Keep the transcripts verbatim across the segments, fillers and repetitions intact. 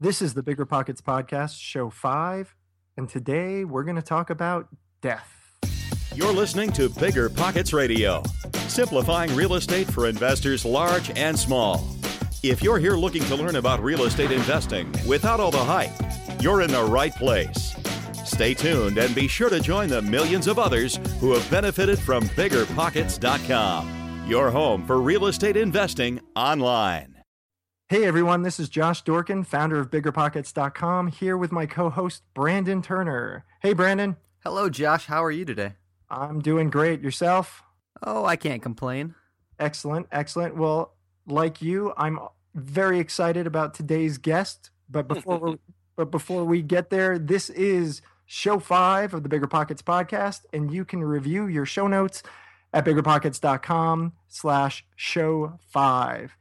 This is the Bigger Pockets Podcast, show five, and today we're going to talk about death. You're listening to Bigger Pockets Radio, simplifying real estate for investors large and small. If you're here looking to learn about real estate investing without all the hype, you're in the right place. Stay tuned and be sure to join the millions of others who have benefited from bigger pockets dot com, your home for real estate investing online. Hey everyone, this is Josh Dorkin, founder of bigger pockets dot com, here with my co-host Brandon Turner. Hey Brandon. Hello Josh, how are you today? I'm doing great. Yourself? Oh, I can't complain. Excellent, excellent. Well, like you, I'm very excited about today's guest, but before we but before we get there, this is show five of the Bigger Pockets podcast, and you can review your show notes at bigger pockets dot com slash show five.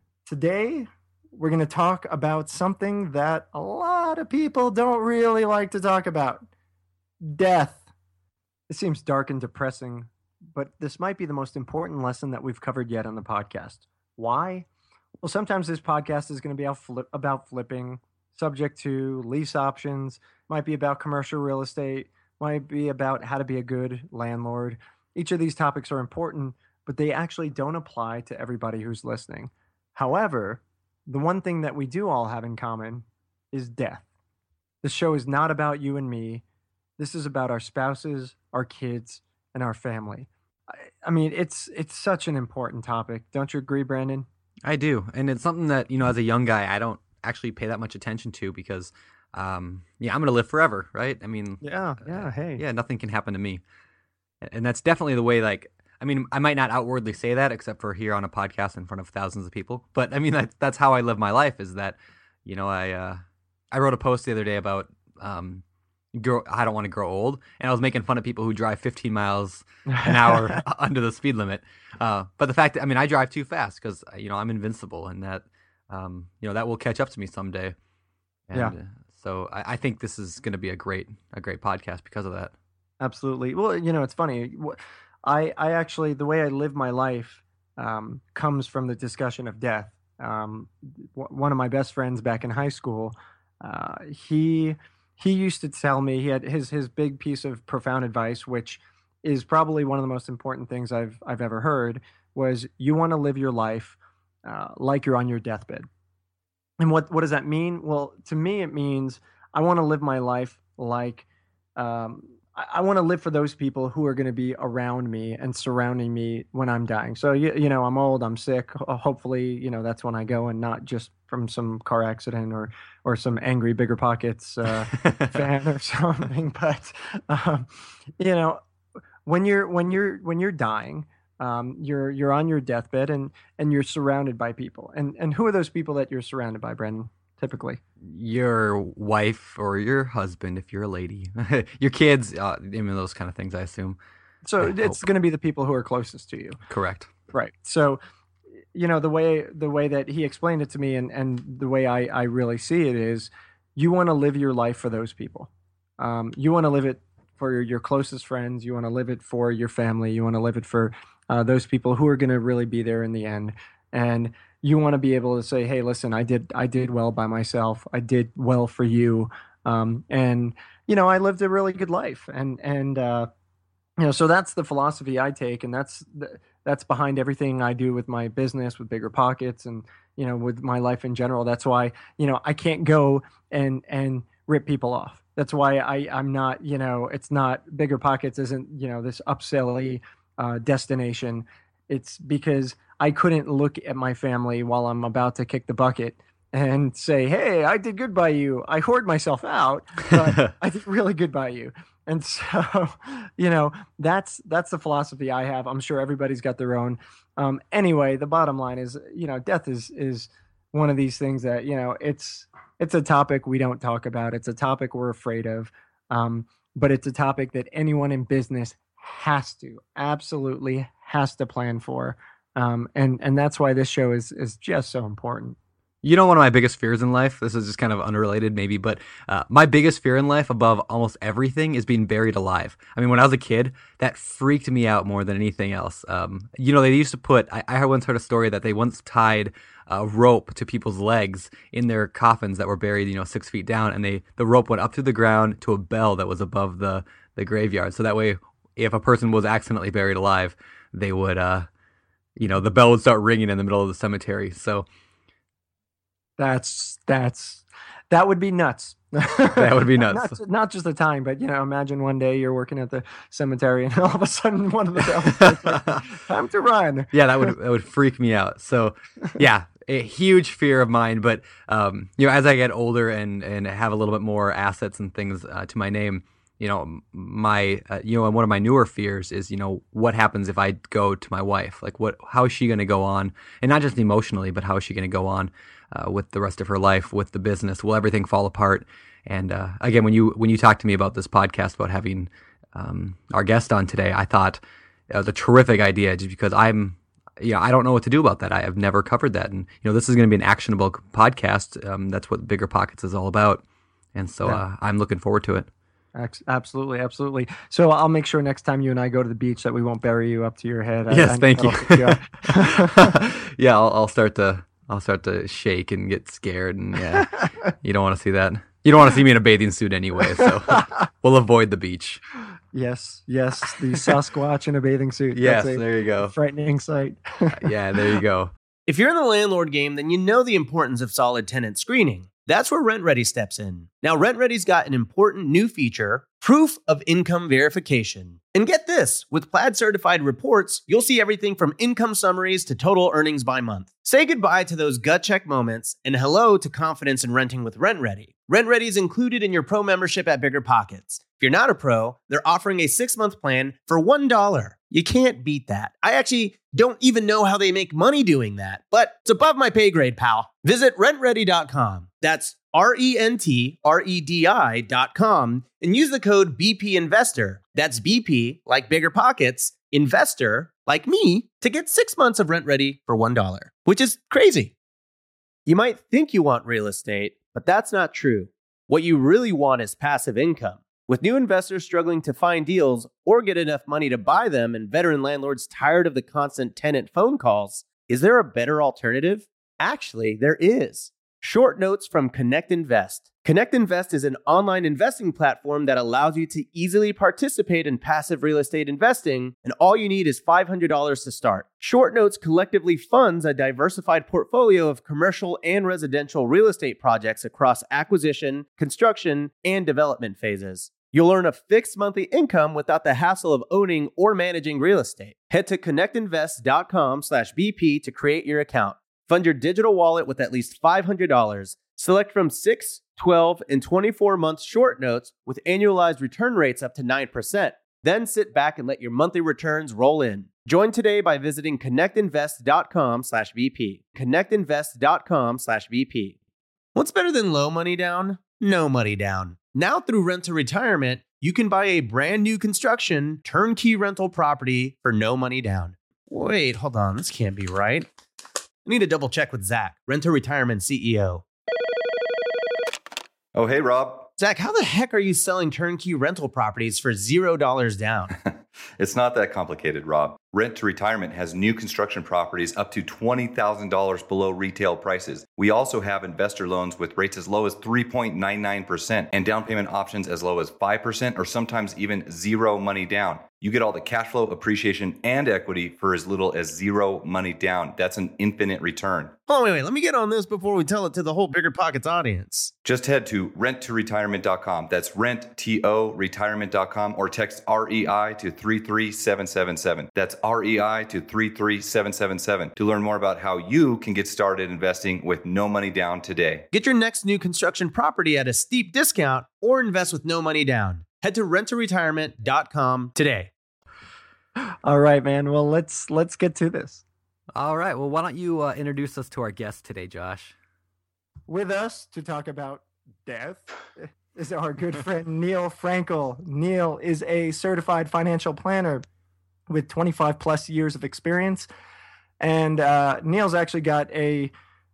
Today, we're going to talk about something that a lot of people don't really like to talk about. Death. It seems dark and depressing, but this might be the most important lesson that we've covered yet on the podcast. Why? Well, sometimes this podcast is going to be about flipping, subject to lease options, might be about commercial real estate, might be about how to be a good landlord. Each of these topics are important, but they actually don't apply to everybody who's listening. However, the one thing that we do all have in common is death. The show is not about you and me. This is about our spouses, our kids, and our family. I, I mean, it's it's such an important topic. Don't you agree, Brandon? I do. And it's something that, you know, as a young guy, I don't actually pay that much attention to because, um, yeah, I'm going to live forever, right? I mean, yeah, yeah, hey. Yeah, nothing can happen to me. And that's definitely the way, like, I mean, I might not outwardly say that except for here on a podcast in front of thousands of people. But, I mean, that, that's how I live my life is that, you know, I uh, I wrote a post the other day about um, grow, I don't want to grow old. And I was making fun of people who drive fifteen miles an hour under the speed limit. Uh, but the fact that, I mean, I drive too fast because, you know, I'm invincible and that, um, you know, that will catch up to me someday. And yeah. uh, so I, I think this is going to be a great, a great podcast because of that. Absolutely. Well, you know, it's funny. I, I actually, the way I live my life um, comes from the discussion of death. Um, w- one of my best friends back in high school, uh, he he used to tell me, he had his his big piece of profound advice, which is probably one of the most important things I've I've ever heard, was you want to live your life uh, like you're on your deathbed. And what what does that mean? Well, to me, it means I want to live my life like um, I want to live for those people who are going to be around me and surrounding me when I'm dying. So, you, you know, I'm old, I'm sick. Hopefully, you know, that's when I go and not just from some car accident or, or some angry Bigger Pockets uh, fan or something. But, um, you know, when you're, when you're, when you're dying, um, you're, you're on your deathbed and, and you're surrounded by people. And, and who are those people that you're surrounded by, Brendan? Typically your wife or your husband if you're a lady, your kids, uh, I mean, those kind of things, I assume. So I it's going to be the people who are closest to you. Correct. Right. So, you know, the way the way that he explained it to me and, and the way I, I really see it is you want to live your life for those people. Um, you want to live it for your, your closest friends. You want to live it for your family. You want to live it for uh, those people who are going to really be there in the end. And you want to be able to say, hey, listen, I did I did well by myself. I did well for you. Um, and, you know, I lived a really good life. And, and uh, you know, so that's the philosophy I take. And that's the, that's behind everything I do with my business, with Bigger Pockets and, you know, with my life in general. That's why, you know, I can't go and and rip people off. That's why I, I'm not, you know, it's not Bigger Pockets isn't, you know, this upselly uh, destination. It's because I couldn't look at my family while I'm about to kick the bucket and say, hey, I did good by you. I hoard myself out, but I did really good by you. And so, you know, that's that's the philosophy I have. I'm sure everybody's got their own. Um, anyway, the bottom line is, you know, death is is one of these things that, you know, it's it's a topic we don't talk about. It's a topic we're afraid of. Um, but it's a topic that anyone in business has to, absolutely has to plan for. Um, and, and that's why this show is, is just so important. You know, one of my biggest fears in life, this is just kind of unrelated maybe, but uh, my biggest fear in life above almost everything is being buried alive. I mean, when I was a kid, that freaked me out more than anything else. Um, you know, they used to put, I, I once heard a story that they once tied a rope to people's legs in their coffins that were buried, you know, six feet down, and they the rope went up to the ground to a bell that was above the, the graveyard. So that way, if a person was accidentally buried alive, they would, uh, you know, the bell would start ringing in the middle of the cemetery. So That's that's that would be nuts. that would be nuts. not, not just the time, but you know, imagine one day you're working at the cemetery and all of a sudden one of the bells like, time to run. Yeah, that would that would freak me out. So, yeah, a huge fear of mine. But um, you know, as I get older and and have a little bit more assets and things uh, to my name, you know, my uh, you know, one of my newer fears is, you know, what happens if I go to my wife? Like, what? How is she going to go on? And not just emotionally, but how is she going to go on uh, with the rest of her life, with the business? Will everything fall apart? And uh, again, when you when you talked to me about this podcast about having um, our guest on today, I thought it was a terrific idea, just because I'm, you know, I don't know what to do about that. I have never covered that, and you know, this is going to be an actionable podcast. Um, that's what Bigger Pockets is all about, and so Yeah. uh, I'm looking forward to it. Ex- Absolutely, absolutely. So I'll make sure next time you and I go to the beach that we won't bury you up to your head. I- Yes, I- thank you. that'll freak out. yeah, I'll, I'll start to I'll start to shake and get scared, and yeah, you don't want to see that. You don't want to see me in a bathing suit anyway, so we'll avoid the beach. Yes, yes, the Sasquatch in a bathing suit. Yes, That's a there you go. frightening sight. Yeah, there you go. If you're in the landlord game, then you know the importance of solid tenant screening. That's where RentRedi steps in. Now, RentRedi's got an important new feature, proof of income verification. And get this, with Plaid certified reports, you'll see everything from income summaries to total earnings by month. Say goodbye to those gut check moments and hello to confidence in renting with RentRedi. RentRedi is included in your pro membership at Bigger Pockets. If you're not a pro, they're offering a six-month plan for one dollar. You can't beat that. I actually don't even know how they make money doing that, but it's above my pay grade, pal. Visit rent ready dot com. That's R E N T R E D I dot com and use the code B P Investor. That's B P, like Bigger Pockets, Investor, like me, to get six months of RentRedi for one dollar, which is crazy. You might think you want real estate, but that's not true. What you really want is passive income. With new investors struggling to find deals or get enough money to buy them and veteran landlords tired of the constant tenant phone calls, is there a better alternative? Actually, there is. Short notes from Connect Invest. Connect Invest is an online investing platform that allows you to easily participate in passive real estate investing, and all you need is five hundred dollars to start. Short Notes collectively funds a diversified portfolio of commercial and residential real estate projects across acquisition, construction, and development phases. You'll earn a fixed monthly income without the hassle of owning or managing real estate. Head to connectinvest.com slash BP to create your account. Fund your digital wallet with at least five hundred dollars. Select from six, twelve, and twenty-four month short notes with annualized return rates up to nine percent. Then sit back and let your monthly returns roll in. Join today by visiting connectinvest.com slash BP. Connectinvest.com slash BP. What's better than low money down? No money down. Now through Rent to Retirement, you can buy a brand new construction turnkey rental property for no money down. Wait, hold on. This can't be right. I need to double check with Zach, Rent to Retirement C E O. Oh, hey, Rob. Zach, how the heck are you selling turnkey rental properties for zero dollars down? It's not that complicated, Rob. Rent to Retirement has new construction properties up to twenty thousand dollars below retail prices. We also have investor loans with rates as low as three point nine nine percent and down payment options as low as five percent or sometimes even zero money down. You get all the cash flow, appreciation, and equity for as little as zero money down. That's an infinite return. Oh, wait, wait. Let me get on this before we tell it to the whole Bigger Pockets audience. Just head to rent to retirement dot com. That's rent to retirement dot com or text R E I to three three seven seven seven. That's R E I to three three seven seven seven to learn more about how you can get started investing with no money down today. Get your next new construction property at a steep discount or invest with no money down. Head to rent to retirement dot com today. All right, man. Well, let's let's get to this. All right. Well, why don't you uh, introduce us to our guest today, Josh? With us to talk about death is our good friend Neil Frankel. Neil is a certified financial planner with twenty-five plus years of experience. And uh, Neil's actually got a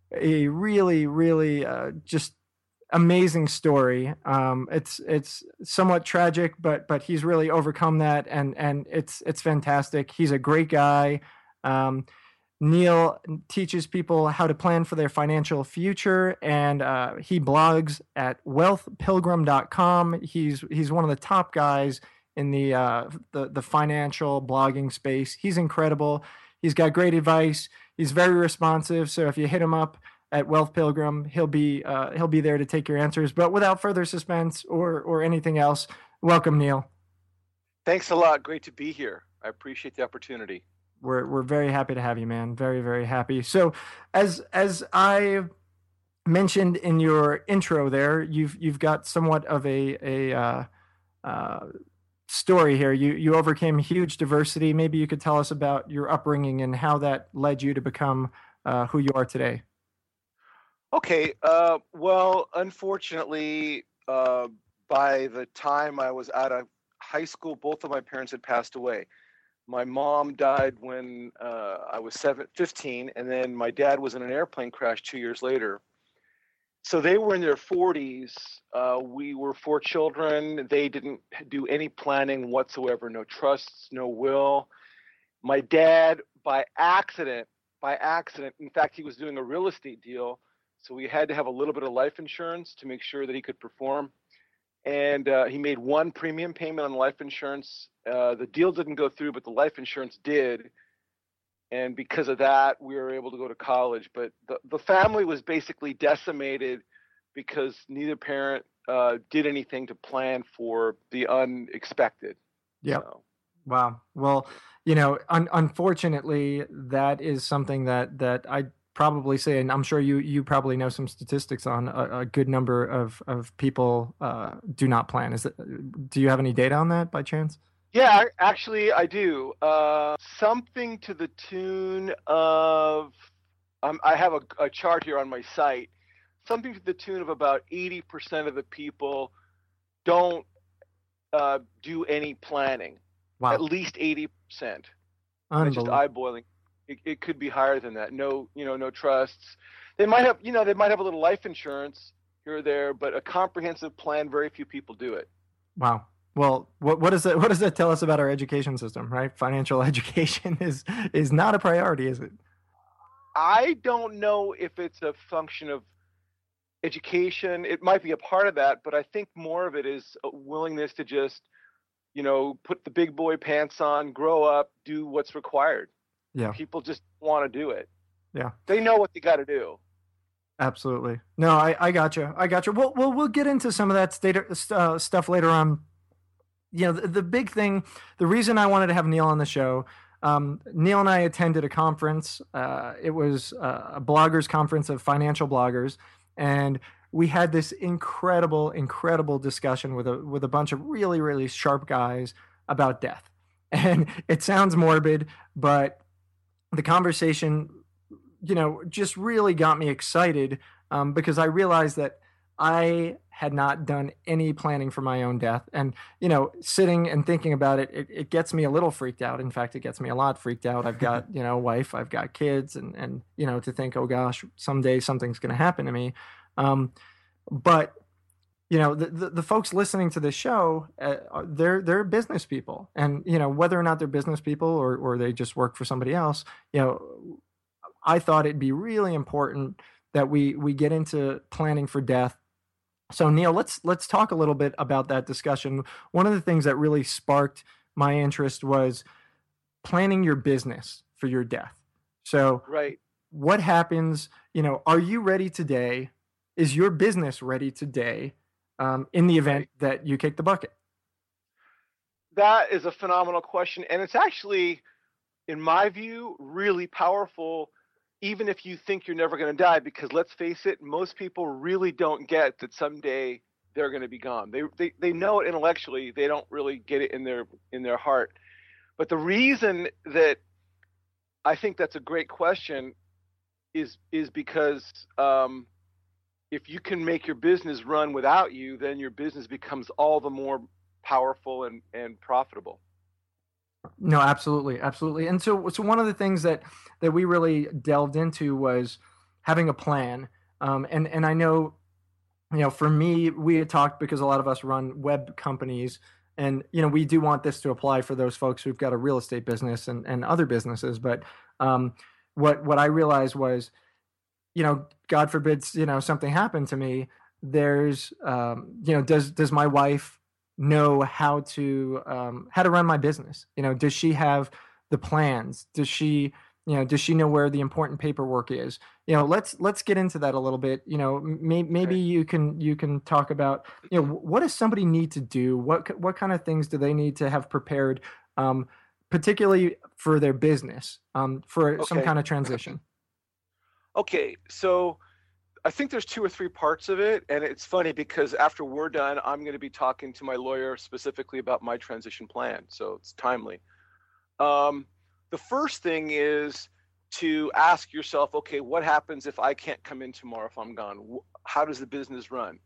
a really, really uh, just amazing story. Um, it's it's somewhat tragic, but but he's really overcome that, and and it's it's fantastic. He's a great guy. Um, Neil teaches people how to plan for their financial future, and uh, he blogs at wealth pilgrim dot com. He's he's one of the top guys in the uh, the the financial blogging space. He's incredible. He's got great advice. He's very responsive. So if you hit him up at Wealth Pilgrim, he'll be uh, he'll be there to take your answers. But without further suspense or or anything else, welcome, Neil. Thanks a lot. Great to be here. I appreciate the opportunity. We're we're very happy to have you, man. Very, very happy. So as as I mentioned in your intro there, you've you've got somewhat of a a uh, uh, story here. You you overcame huge diversity. Maybe you could tell us about your upbringing and how that led you to become uh, who you are today. Okay. Uh, well, unfortunately, uh, by the time I was out of high school, both of my parents had passed away. My mom died when uh, I was seven, fifteen, and then my dad was in an airplane crash two years later. So they were in their forties. Uh, we were four children. They didn't do any planning whatsoever, no trusts, no will. My dad, by accident, by accident, in fact, he was doing a real estate deal, so we had to have a little bit of life insurance to make sure that he could perform. And uh, he made one premium payment on life insurance. Uh, the deal didn't go through, but the life insurance did. And because of that, we were able to go to college. But the, the family was basically decimated because neither parent uh, did anything to plan for the unexpected. Yeah. So. Wow. Well, you know, un- unfortunately, that is something that that I probably say, and I'm sure you you probably know some statistics on a, a good number of of people uh, do not plan. Is it? Do you have any data on that by chance? Yeah, actually, I do. Uh, something to the tune of, um, I have a, a chart here on my site. Something to the tune of about eighty percent of the people don't uh, do any planning. Wow. At least eighty percent. It's just eye-boiling. It, it could be higher than that. No, you know, no trusts. They might have, you know, they might have a little life insurance here or there, but a comprehensive plan, very few people do it. Wow. Well, what what does that what does that tell us about our education system, right? Financial education is is not a priority, is it? I don't know if it's a function of education. It might be a part of that, but I think more of it is a willingness to just, you know, put the big boy pants on, grow up, do what's required. Yeah. People just want to do it. Yeah. They know what they got to do. Absolutely. No, I, I got you. I got you. We'll, we'll, we'll get into some of that state, uh, stuff later on. You know, the, the big thing, the reason I wanted to have Neil on the show, um, Neil and I attended a conference. Uh, it was a bloggers conference of financial bloggers. And we had this incredible, incredible discussion with a, with a bunch of really, really sharp guys about death. And it sounds morbid, but the conversation, you know, just really got me excited um, because I realized that I had not done any planning for my own death. And, you know, sitting and thinking about it, it, it gets me a little freaked out. In fact, it gets me a lot freaked out. I've got, you know, a wife, I've got kids, and, and, you know, to think, oh gosh, someday something's going to happen to me. Um, but, you know, the, the, the folks listening to this show, uh, they're, they're business people. And, you know, whether or not they're business people or, or they just work for somebody else, you know, I thought it'd be really important that we, we get into planning for death. So Neil, let's, let's talk a little bit about that discussion. One of the things that really sparked my interest was planning your business for your death. So right. What happens, you know, are you ready today? Is your business ready today? Um, in the event that you kick the bucket? That is a phenomenal question. And it's actually, in my view, really powerful, even if you think you're never going to die, because let's face it, most people really don't get that someday they're going to be gone. They, they they know it intellectually. They don't really get it in their in their heart. But the reason that I think that's a great question is is because um, if you can make your business run without you, then your business becomes all the more powerful and, and profitable. No, absolutely. Absolutely. And so, so one of the things that, that we really delved into was having a plan. Um, and and I know, you know, for me, we had talked because a lot of us run web companies, and you know, we do want this to apply for those folks who've got a real estate business and and other businesses. But um, what what I realized was, you know, God forbid, you know, something happened to me. There's, um, you know, does does my wife know how to um, how to run my business? You know, does she have the plans? Does she, you know, does she know where the important paperwork is? You know, let's let's get into that a little bit. You know, may, maybe you can you can talk about, you know, what does somebody need to do? What what kind of things do they need to have prepared, um, particularly for their business, um, for some Okay. kind of transition? Okay, so I think there's two or three parts of it, and it's funny because after we're done, I'm going to be talking to my lawyer specifically about my transition plan, so it's timely. Um, the first thing is to ask yourself, okay, what happens if I can't come in tomorrow if I'm gone? Wh- How does the business run?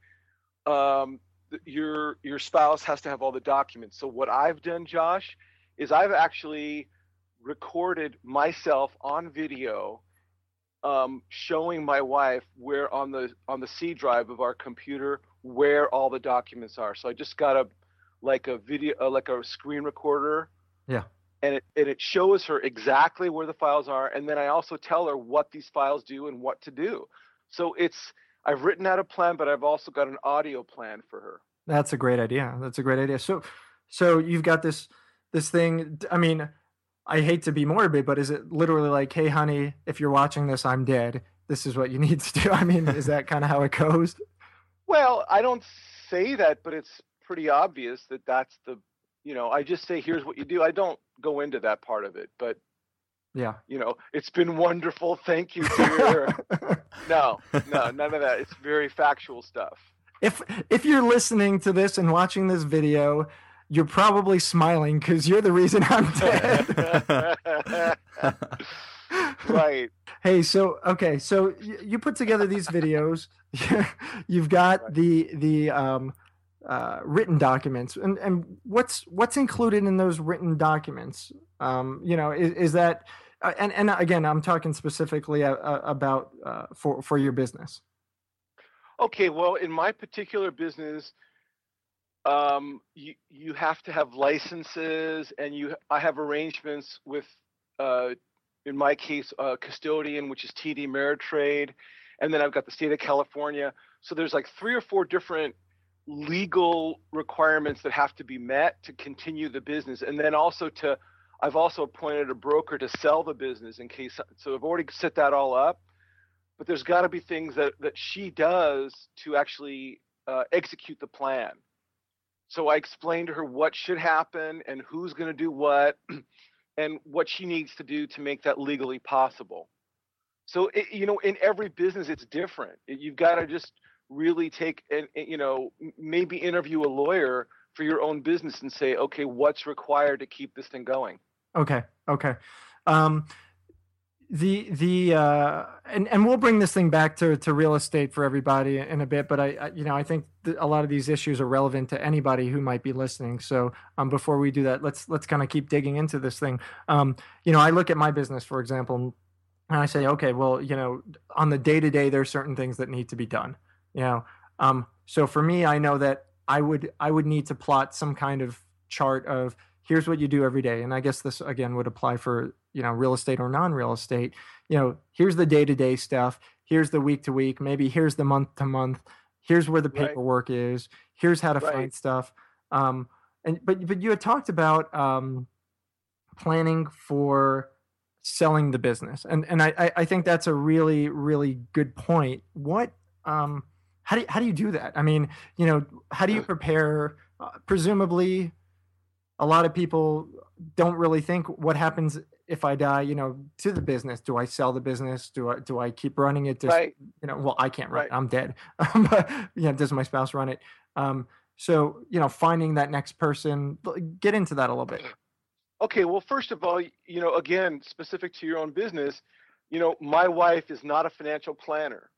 Um, th- your your spouse has to have all the documents. So what I've done, Josh, is I've actually recorded myself on video, um, showing my wife where on the on the C drive of our computer where all the documents are. So I just got a like a video uh, like a screen recorder, Yeah. and it and it shows her exactly where the files are, and then I also tell her what these files do and what to do. So it's I've written out a plan, but I've also got an audio plan for her. That's a great idea. That's a great idea. So, so you've got this this thing. I mean, I hate to be morbid, but is it literally like, "Hey, honey, if you're watching this, I'm dead. This is what you need to do." I mean, is that kind of how it goes? Well, I don't say that, but it's pretty obvious that that's the, you know, I just say, here's what you do. I don't go into that part of it, but, Yeah. you know, it's been wonderful. Thank you, dear. No, no, none of that. It's very factual stuff. If if you're listening to this and watching this video, you're probably smiling because you're the reason I'm dead. Right. Hey, so okay, so y- you put together these videos. You've got Right. the the um, uh, written documents, and and what's what's included in those written documents? Um, you know, is, is that uh, and and again, I'm talking specifically uh, uh, about uh, for for your business. Okay, well, in my particular business, um, you you have to have licenses, and you I have arrangements with, uh, in my case, uh, custodian, which is T D Ameritrade, and then I've got the state of California. So there's like three or four different legal requirements that have to be met to continue the business, and then also to I've also appointed a broker to sell the business in case. So I've already set that all up. But there's got to be things that, that she does to actually uh, execute the plan. So I explained to her what should happen and who's going to do what and what she needs to do to make that legally possible. So, it, you know, in every business, it's different. You've got to just really take and, you know, maybe interview a lawyer for your own business and say, okay, what's required to keep this thing going? Okay. Okay. Um, the the uh, and and we'll bring this thing back to to real estate for everybody in a bit. But I, I you know I think th- a lot of these issues are relevant to anybody who might be listening. So um, before we do that, let's let's kind of keep digging into this thing. Um, you know, I look at my business, for example, and I say, okay, well, you know, on the day to day, there's certain things that need to be done. You know, um, so for me, I know that I would I would need to plot some kind of chart of here's what you do every day. And I guess this again would apply for, you know, real estate or non-real estate. You know, here's the day-to-day stuff. Here's the week-to-week. Maybe here's the month-to-month. Here's where the Right. paperwork is. Here's how to Right. find stuff. Um, and but but you had talked about um, planning for selling the business, and and I I- I think that's a really really good point. What um how do you, how do you do that? I mean, you know, how do you prepare? Uh, presumably, a lot of people don't really think what happens if I die, you know, to the business. Do I sell the business? Do I do I keep running it? Just, Right. you know, well, I can't run it. Right. I'm dead. But, you know, does my spouse run it? Um, so, you know, finding that next person, get into that a little bit. Okay, well, first of all, you know, again, specific to your own business, you know, my wife is not a financial planner.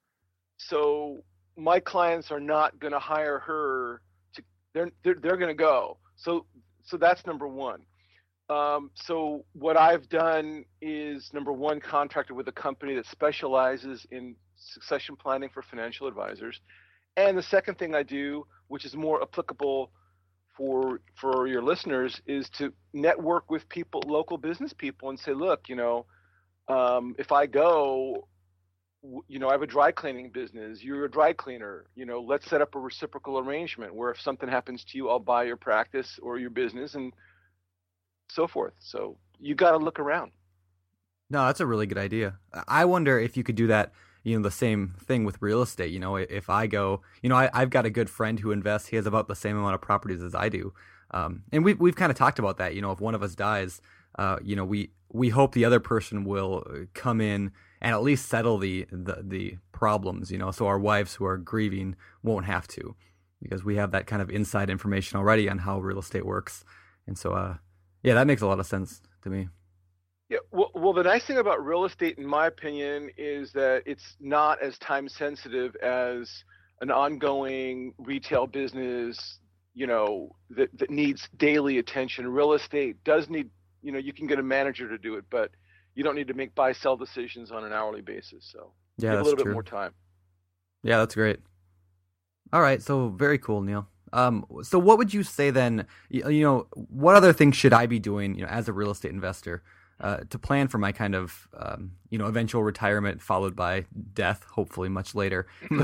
So my clients are not going to hire her to, they're, they're, they're going to go. So, so that's number one. Um, so what I've done is number one, contracted with a company that specializes in succession planning for financial advisors. And the second thing I do, which is more applicable for for your listeners, is to network with people, local business people, and say, look, you know, um, if I go, you know, I have a dry cleaning business, you're a dry cleaner, you know, let's set up a reciprocal arrangement where if something happens to you, I'll buy your practice or your business and so forth. So you got to look around. No, that's a really good idea. I wonder if you could do that, you know, the same thing with real estate. You know, if I go, you know, I, I've got a good friend who invests. He has about the same amount of properties as I do. Um, and we've, we've kind of talked about that. You know, if one of us dies, uh, you know, we, we hope the other person will come in and at least settle the, the, the problems, you know, so our wives who are grieving won't have to, because we have that kind of inside information already on how real estate works. And so, uh, yeah, that makes a lot of sense to me. Yeah, well, well, the nice thing about real estate, in my opinion, is that it's not as time sensitive as an ongoing retail business, you know, that, that needs daily attention. Real estate does need, you know, you can get a manager to do it, but you don't need to make buy sell decisions on an hourly basis. So yeah, give that's a little true. bit more time. Yeah, that's great. All right, so very cool, Neil. Um, so what would you say then? You, you know, what other things should I be doing, you know, as a real estate investor? Uh, to plan for my kind of, um, you know, eventual retirement followed by death, hopefully much later.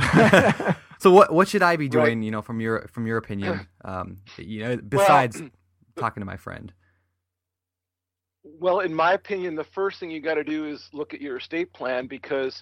So what what should I be doing, right. you know, from your from your opinion, um, you know, besides well, talking to my friend? Well, in my opinion, the first thing you got to do is look at your estate plan, because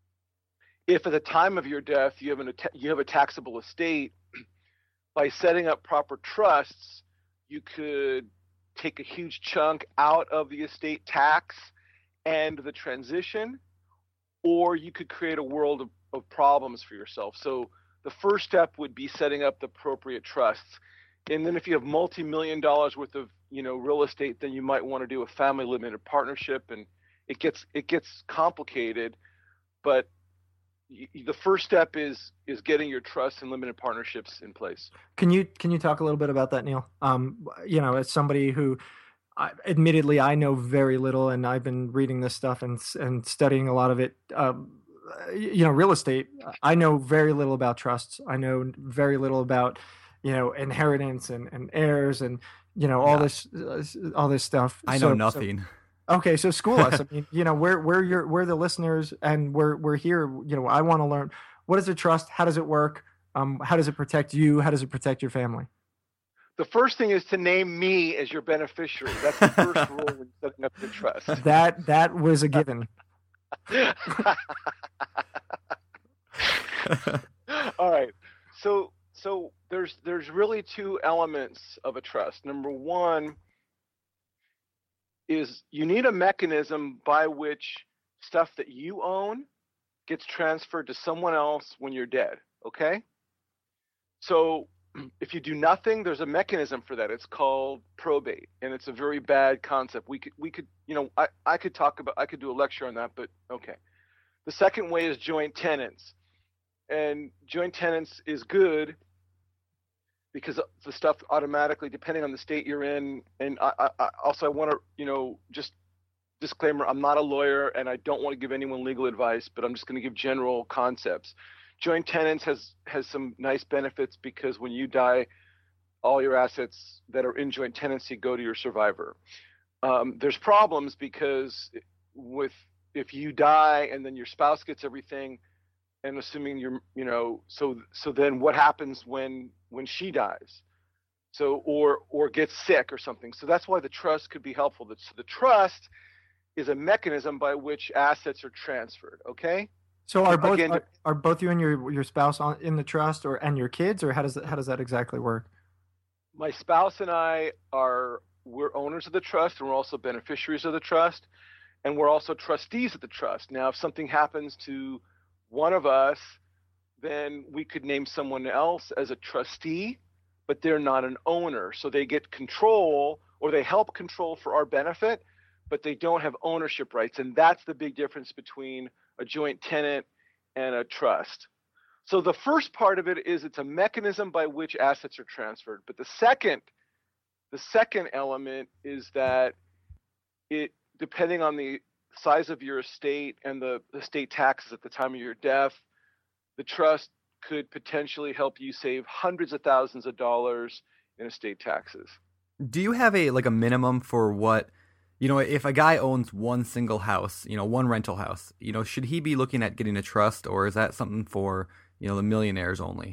if at the time of your death you have an you have a taxable estate, by setting up proper trusts, you could take a huge chunk out of the estate tax and the transition, or you could create a world of, of problems for yourself. So the first step would be setting up the appropriate trusts. And then if you have multi-million dollars worth of, you know, real estate, then you might want to do a family limited partnership, and it gets it gets complicated. But the first step is is getting your trusts and limited partnerships in place. Can you can you talk a little bit about that, Neil? Um, you know, as somebody who, I, admittedly, I know very little, and I've been reading this stuff and and studying a lot of it. Um, you know, real estate. I know very little about trusts. I know very little about, you know, inheritance and, and heirs and, you know, all yeah. this uh, all this stuff. I know so, nothing. So, Okay, so school us. I mean, you know, we're we're your we're the listeners, and we're we're here. You know, I want to learn, what is a trust? How does it work? Um, how does it protect you? How does it protect your family? The first thing is to name me as your beneficiary. That's the first rule when setting up your trust. That that was a given. All right. So so there's there's really two elements of a trust. Number one is you need a mechanism by which stuff that you own gets transferred to someone else when you're dead, okay? So if you do nothing, there's a mechanism for that. It's called probate, and it's a very bad concept. We could, we could, you know, I, I could talk about, I could do a lecture on that, but okay. The second way is joint tenants, and joint tenants is good because the stuff automatically, depending on the state you're in, and I, I also I want to, you know, just disclaimer, I'm not a lawyer and I don't want to give anyone legal advice, but I'm just going to give general concepts. Joint tenants has has some nice benefits because when you die, all your assets that are in joint tenancy go to your survivor. Um, there's problems because with if you die and then your spouse gets everything, and assuming you're, you know, so so then what happens when when she dies? So or or gets sick or something. So that's why the trust could be helpful. So the trust is a mechanism by which assets are transferred. Okay. So are both Again, are, are both you and your your spouse on in the trust, or and your kids, or how does that how does that exactly work? My spouse and I are we're owners of the trust, and we're also beneficiaries of the trust, and we're also trustees of the trust. Now, if something happens to one of us, then we could name someone else as a trustee, but they're not an owner. So they get control, or they help control for our benefit, but they don't have ownership rights. And that's the big difference between a joint tenant and a trust. So the first part of it is it's a mechanism by which assets are transferred. But the second, the second element is that it, depending on the size of your estate and the estate taxes at the time of your death, the trust could potentially help you save hundreds of thousands of dollars in estate taxes. Do you have a like a minimum for what, you know, if a guy owns one single house, you know, one rental house, you know, should he be looking at getting a trust, or is that something for, you know, the millionaires only?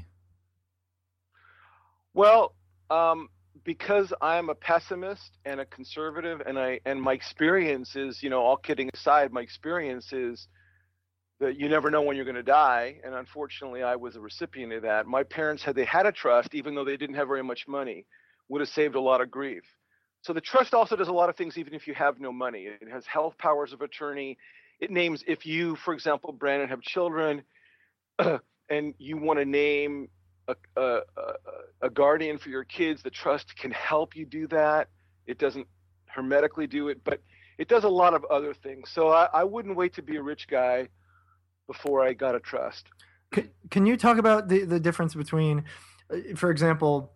Well, um, because I'm a pessimist and a conservative, and I and my experience is, you know, all kidding aside, my experience is that you never know when you're going to die, and unfortunately, I was a recipient of that. My parents, had they had a trust, even though they didn't have very much money, would have saved a lot of grief. So the trust also does a lot of things, even if you have no money. It has health powers of attorney. It names, if you, for example, Brandon, have children, and you want to name a, a, a guardian for your kids, the trust can help you do that. It doesn't hermetically do it, but it does a lot of other things. So I, I wouldn't wait to be a rich guy before I got a trust. Can, can you talk about the, the difference between, for example,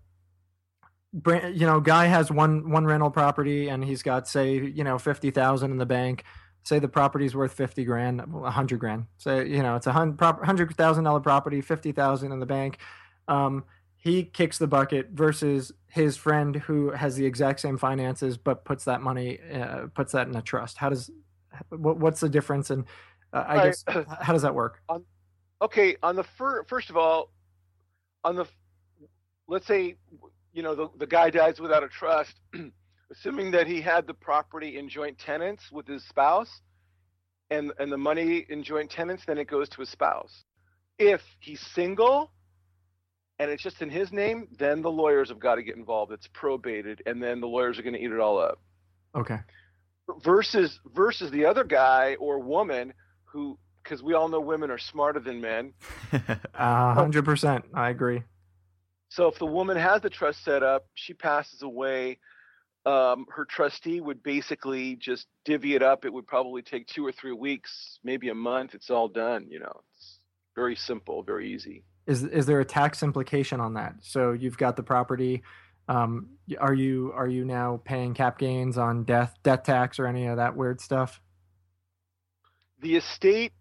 you know, guy has one one rental property and he's got, say, you know, fifty thousand in the bank. Say the property's worth fifty grand, a hundred grand. So, you know, it's a hundred thousand dollar property, fifty thousand in the bank. Um, he kicks the bucket versus his friend who has the exact same finances but puts that money, uh, puts that in a trust. How does, what, what's the difference? And uh, I Right. guess, how does that work? On, okay, on the fir- first of all, on the, let's say, you know, the, the guy dies without a trust, assuming that he had the property in joint tenants with his spouse and, and the money in joint tenants, then it goes to his spouse. If he's single and it's just in his name, then the lawyers have got to get involved. It's probated, and then the lawyers are going to eat it all up. Okay. Versus versus the other guy or woman who, because we all know women are smarter than men. A hundred percent. I agree. So if the woman has the trust set up, she passes away, um, her trustee would basically just divvy it up. It would probably take two or three weeks, maybe a month. It's all done. You know, it's very simple, very easy. Is is there a tax implication on that? So you've got the property. Um, are you are you now paying cap gains on death death tax or any of that weird stuff? The estate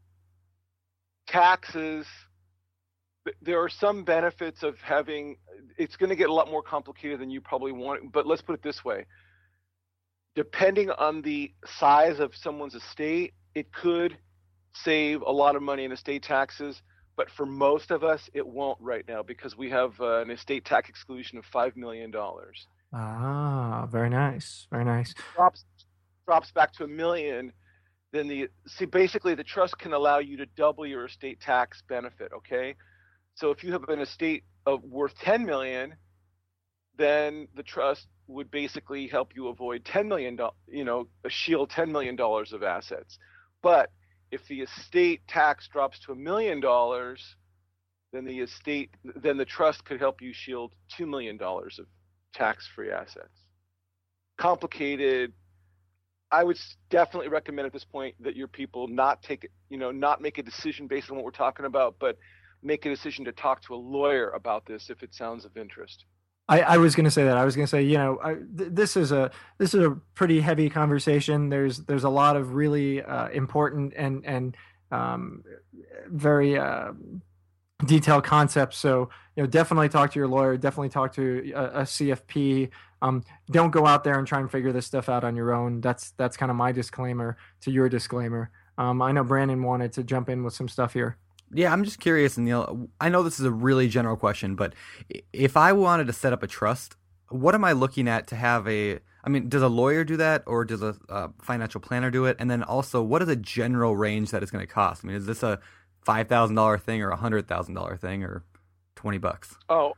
taxes, there are some benefits of having, it's going to get a lot more complicated than you probably want, but let's put it this way. Depending on the size of someone's estate, it could save a lot of money in estate taxes, but for most of us, it won't right now because we have uh, an estate tax exclusion of five million dollars. Ah, very nice. Very nice. Drops, drops back to a million, then the, see, basically the trust can allow you to double your estate tax benefit, okay? So if you have an estate of worth ten million dollars, then the trust would basically help you avoid ten million dollars, you know, shield ten million dollars of assets. But if the estate tax drops to a million dollars, then the estate, then the trust could help you shield two million dollars of tax-free assets. Complicated. I would definitely recommend at this point that your people not take it, you know, not make a decision based on what we're talking about, but make a decision to talk to a lawyer about this if it sounds of interest. I, I was going to say that. I was going to say, you know, I, th- this is a this is a pretty heavy conversation. There's there's a lot of really uh, important and and um, very uh, detailed concepts. So, you know, definitely talk to your lawyer. Definitely talk to a, a C F P. Um, don't go out there and try and figure this stuff out on your own. That's that's kind of my disclaimer to your disclaimer. Um, I know Brandon wanted to jump in with some stuff here. Yeah, I'm just curious, Neil. I know this is a really general question, but if I wanted to set up a trust, what am I looking at to have a, I mean, does a lawyer do that or does a uh, financial planner do it? And then also, what is a general range that it's going to cost? I mean, is this a five thousand dollars thing or a one hundred thousand dollars thing or twenty bucks? Oh,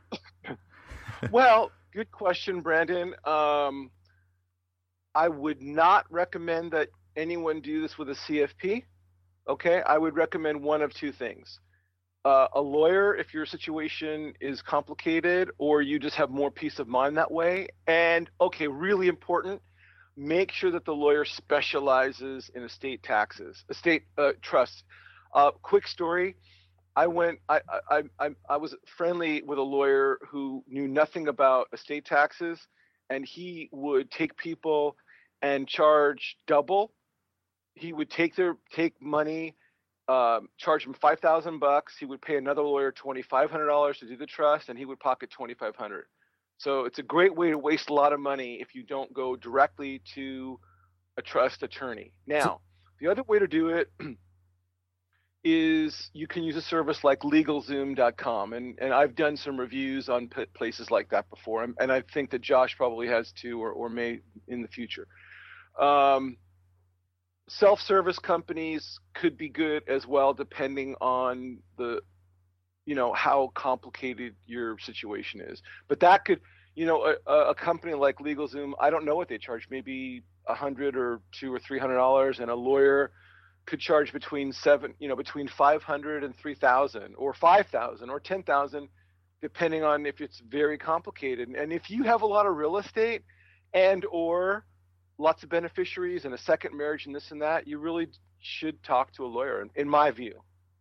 well, good question, Brandon. Um, I would not recommend that anyone do this with a C F P. Okay, I would recommend one of two things. Uh, a lawyer, if your situation is complicated or you just have more peace of mind that way. And, okay, really important, make sure that the lawyer specializes in estate taxes, estate uh, trusts. Uh, quick story, I went, I, I, I, I was friendly with a lawyer who knew nothing about estate taxes, and he would take people and charge double he would take their take money, um, charge him five thousand bucks. He would pay another lawyer twenty five hundred dollars to do the trust, and he would pocket twenty five hundred. So it's a great way to waste a lot of money if you don't go directly to a trust attorney. Now, the other way to do it is you can use a service like LegalZoom dot com, and and I've done some reviews on p- places like that before, and, and I think that Josh probably has too, or or may in the future. Um, self-service companies could be good as well, depending on the, you know, how complicated your situation is. But that could, you know, a, a company like LegalZoom, I don't know what they charge, maybe a hundred or two or three hundred dollars, and a lawyer could charge between seven, you know, between five hundred and three thousand, or five thousand, or ten thousand, depending on if it's very complicated. And if you have a lot of real estate and or lots of beneficiaries and a second marriage and this and that, you really should talk to a lawyer, in, in my view.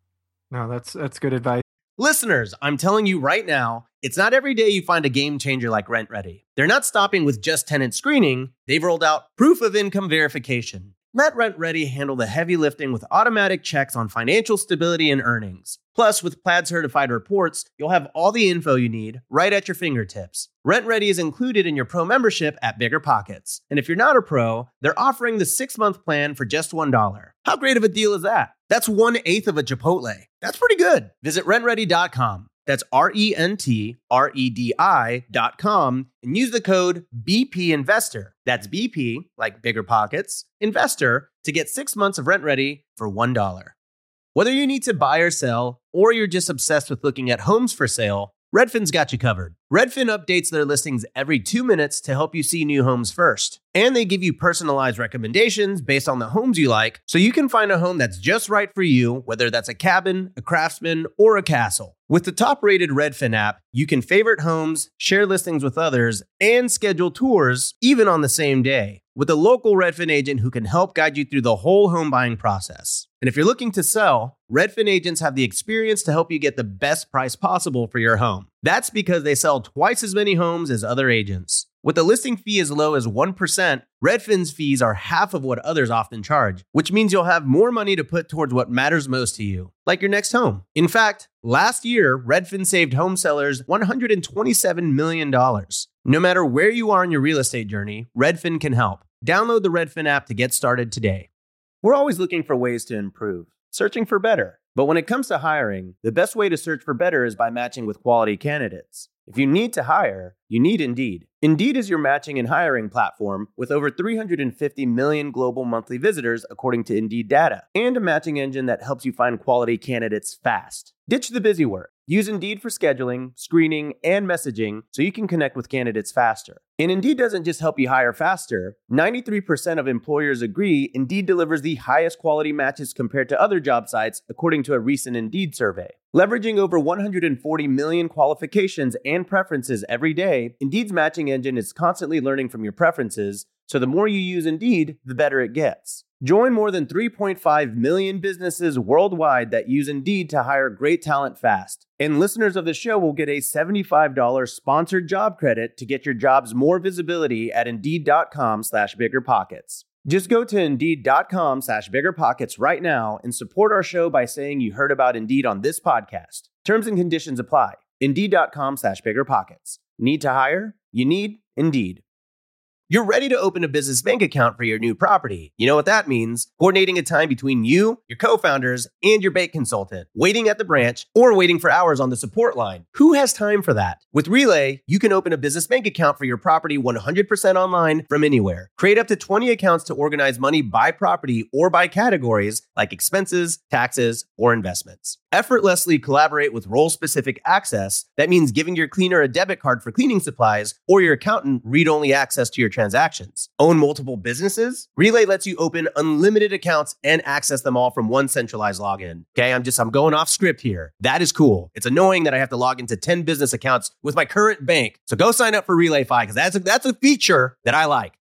No, that's that's good advice. Listeners, I'm telling you right now, it's not every day you find a game changer like RentRedi. They're not stopping with just tenant screening. They've rolled out proof of income verification. Let RentRedi handle the heavy lifting with automatic checks on financial stability and earnings. Plus, with Plaid certified reports, you'll have all the info you need right at your fingertips. RentRedi is included in your pro membership at Bigger Pockets. And if you're not a pro, they're offering the six-month plan for just one dollar. How great of a deal is that? That's one-eighth of a Chipotle. That's pretty good. Visit rent ready dot com. That's R E N T R E D I dot com, and use the code B P Investor. That's B P, like Bigger Pockets, Investor, to get six months of RentRedi for one dollar. Whether you need to buy or sell, or you're just obsessed with looking at homes for sale, Redfin's got you covered. Redfin updates their listings every two minutes to help you see new homes first. And they give you personalized recommendations based on the homes you like, so you can find a home that's just right for you, whether that's a cabin, a craftsman, or a castle. With the top-rated Redfin app, you can favorite homes, share listings with others, and schedule tours even on the same day, with a local Redfin agent who can help guide you through the whole home buying process. And if you're looking to sell, Redfin agents have the experience to help you get the best price possible for your home. That's because they sell twice as many homes as other agents. With a listing fee as low as one percent, Redfin's fees are half of what others often charge, which means you'll have more money to put towards what matters most to you, like your next home. In fact, last year, Redfin saved home sellers one hundred twenty-seven million dollars. No matter where you are in your real estate journey, Redfin can help. Download the Redfin app to get started today. We're always looking for ways to improve, searching for better. But when it comes to hiring, the best way to search for better is by matching with quality candidates. If you need to hire, you need Indeed. Indeed is your matching and hiring platform with over three hundred fifty million global monthly visitors according to Indeed data, and a matching engine that helps you find quality candidates fast. Ditch the busy work. Use Indeed for scheduling, screening, and messaging so you can connect with candidates faster. And Indeed doesn't just help you hire faster. ninety-three percent of employers agree Indeed delivers the highest quality matches compared to other job sites, according to a recent Indeed survey. Leveraging over one hundred forty million qualifications and preferences every day, Indeed's matching engine is constantly learning from your preferences, so the more you use Indeed, the better it gets. Join more than three point five million businesses worldwide that use Indeed to hire great talent fast. And listeners of the show will get a seventy-five dollars sponsored job credit to get your jobs more visibility at Indeed.com slash BiggerPockets. Just go to Indeed.com slash BiggerPockets right now and support our show by saying you heard about Indeed on this podcast. Terms and conditions apply. Indeed.com slash BiggerPockets. Need to hire? You need Indeed. You're ready to open a business bank account for your new property. You know what that means? Coordinating a time between you, your co-founders, and your bank consultant. Waiting at the branch or waiting for hours on the support line. Who has time for that? With Relay, you can open a business bank account for your property one hundred percent online from anywhere. Create up to twenty accounts to organize money by property or by categories like expenses, taxes, or investments. Effortlessly collaborate with role-specific access. That means giving your cleaner a debit card for cleaning supplies or your accountant read-only access to your transactions. Own multiple businesses? Relay lets you open unlimited accounts and access them all from one centralized login. Okay, I'm just, I'm going off script here. That is cool. It's annoying that I have to log into ten business accounts with my current bank. So go sign up for RelayFi because that's a, that's a feature that I like.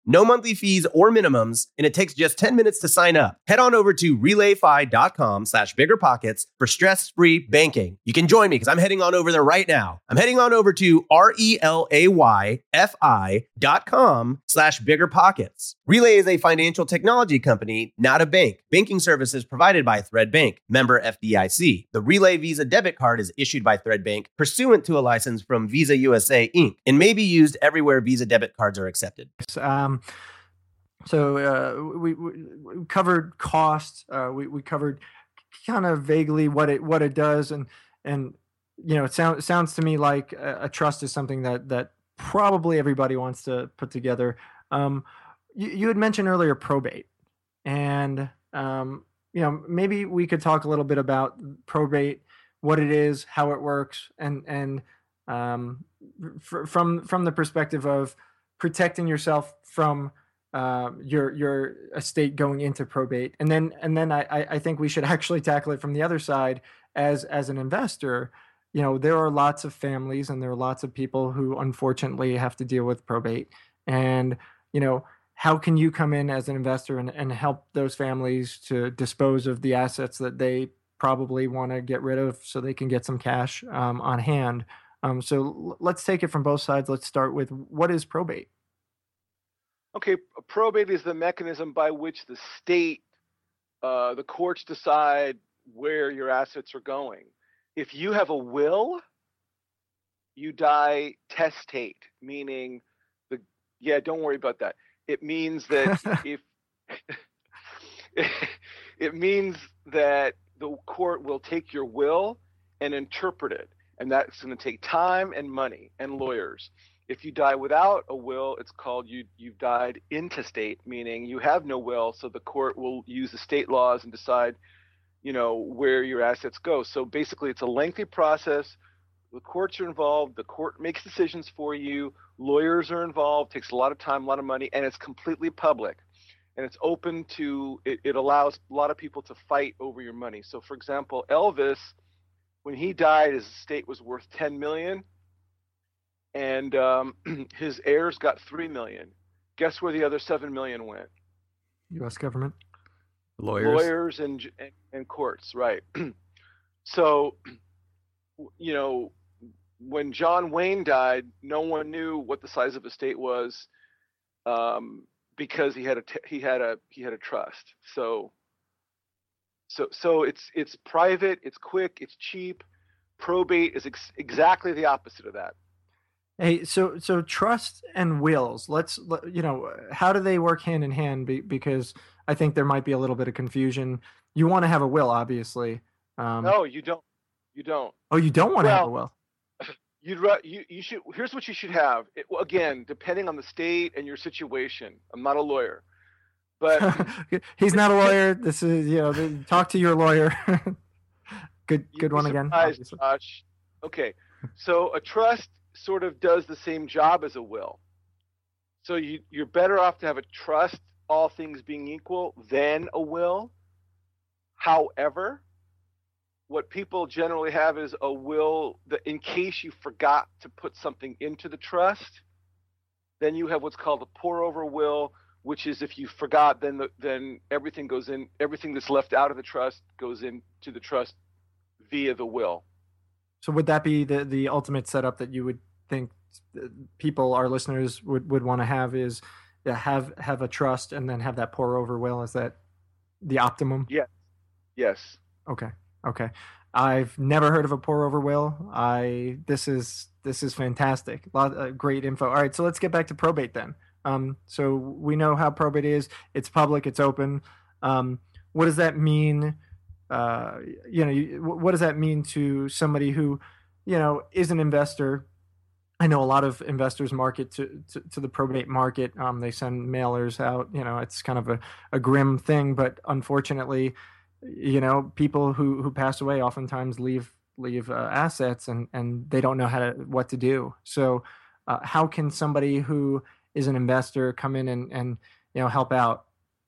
No monthly fees or minimums, and it takes just ten minutes to sign up. Head on over to relayfi.com slash biggerpockets for stress-free banking. You can join me because I'm heading on over there right now. I'm heading on over to R-E-L-A-Y-F-I dot com slash biggerpockets. Relay is a financial technology company, not a bank. Banking services provided by Thread Bank, member F D I C. The Relay Visa debit card is issued by Thread Bank pursuant to a license from Visa U S A, Incorporated, and may be used everywhere Visa debit cards are accepted. Um, so uh, we, we covered cost. Uh, we, we covered kind of vaguely what it what it does, and and you know it sounds sounds to me like a, a trust is something that that probably everybody wants to put together. Um, you, you had mentioned earlier probate, and um, you know maybe we could talk a little bit about probate, what it is, how it works, and and um, f- from from the perspective of protecting yourself from uh, your your estate going into probate, and then and then I, I think we should actually tackle it from the other side as as an investor. You know, there are lots of families and there are lots of people who unfortunately have to deal with probate, and you know, how can you come in as an investor and, and help those families to dispose of the assets that they probably want to get rid of so they can get some cash um, on hand? Um, so l- let's take it from both sides. Let's start with, what is probate? Okay, probate is the mechanism by which the state, uh, the courts decide where your assets are going. If you have a will, you die testate, meaning the, yeah, don't worry about that. It means that if, it means that the court will take your will and interpret it. And that's going to take time and money and lawyers. If you die without a will, it's called you you've died intestate, meaning you have no will, so the court will use the state laws and decide, you know, where your assets go. So basically it's a lengthy process. The courts are involved, the court makes decisions for you, lawyers are involved, takes a lot of time, a lot of money, and it's completely public. And it's open to, it, it allows a lot of people to fight over your money. So for example, Elvis, when he died, his estate was worth ten million dollars, and um, his heirs got three million dollars. Guess where the other seven million dollars went? U S government. Lawyers. Lawyers and, and, and courts, right. So, you know, when John Wayne died, no one knew what the size of his estate was um, because he had a, t- he had a, he had a trust. So, So, so it's it's private, it's quick, it's cheap. Probate is ex- exactly the opposite of that. Hey, so so trust and wills. Let's you know, how do they work hand in hand? Be, because I think there might be a little bit of confusion. You want to have a will, obviously. Um, no, you don't. You don't. Oh, you don't want well, to have a will. You'd you you should. Here's what you should have. It, well, again, depending on the state and your situation. I'm not a lawyer. But he's not a lawyer. This is, you know, talk to your lawyer. good, good one again. Josh. Okay, so a trust sort of does the same job as a will. So you, you're better off to have a trust, all things being equal, than a will. However, what people generally have is a will that, in case you forgot to put something into the trust, then you have what's called a pour-over will, which is if you forgot, then the, then everything goes in, everything that's left out of the trust goes into the trust via the will. So would that be the, the ultimate setup that you would think people, our listeners, would, would want to have, is yeah, have have a trust and then have that pour over will? Is that the optimum? Yeah. Yes. Okay. Okay. I've never heard of a pour over will. I this is this is fantastic. A lot of great info. All right, so let's get back to probate then. Um, so we know how probate is. It's public. It's open. Um, what does that mean? Uh, you know, you, what does that mean to somebody who, you know, is an investor? I know a lot of investors market to, to, to the probate market. Um, they send mailers out. You know, it's kind of a, a grim thing, but unfortunately, you know, people who, who pass away oftentimes leave leave uh, assets, and, and they don't know how to what to do. So, uh, how can somebody who is an investor come in and, and you know help out?